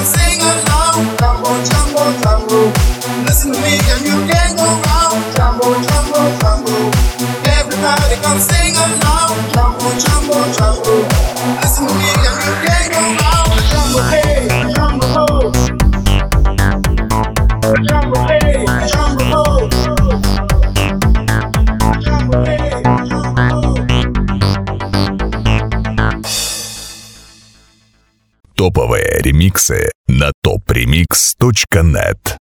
sing along. Jumbo, jumbo, jumbo. Listen to me and you can't go wrong. Jumbo, jumbo, jumbo. Everybody come sing along. Jumbo, jumbo, jumbo. Listen to me and you can't go wrong. Jumbo, hey, jumbo, ho. Jumbo, hey, jumbo, ho. Jumbo, hey, jumbo, ho. Топовые ремиксы на topremix.net.